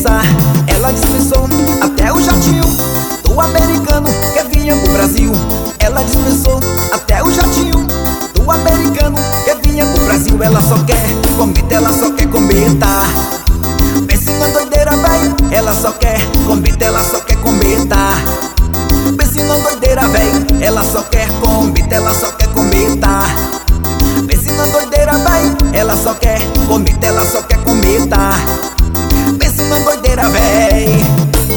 pensar. Ela dispensou até o jatinho do americano que vinha pro Brasil. Ela dispensou até o jatinho do americano que vinha pro Brasil. Ela só quer comida, ela só quer comer, tá? Pense na doideira, véi. Ela só quer comida, ela só quer comer, tá? Pense na doideira, véi. Ela só quer comida, ela só quer comer, tá? Pense na doideira, véi. Ela só quer comida, ela só quer comer, tá? Pense na doideira, véi.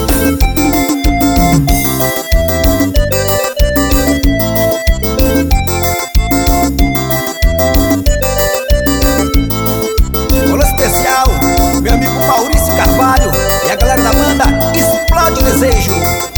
Alô especial, meu amigo Maurício Carvalho e a galera da banda Explode Desejo.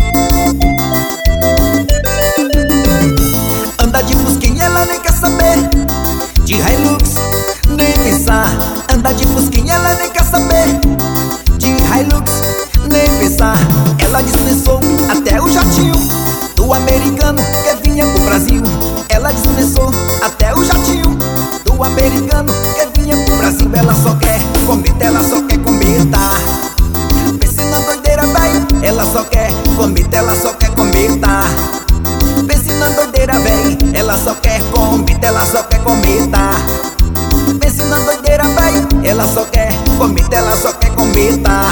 Anda de fusquinha, ela nem quer saber de Hilux, nem pensar. Anda de fusquinha, ela nem quer saber de Hilux, nem pensar. Ela dispensou até o jatinho do americano que vinha pro Brasil. Ela dispensou até o jatinho do americano que vinha pro Brasil. Ela só quer comida, ela só quer comer, tá? Pense na doideira, véi. Ela só quer comida, ela só quer comer, tá? Pense na doideira, véi. Ela só quer comida, ela só quer comer, tá? Pense na doideira, véi. Ela só quer comida, ela só quer comer, tá?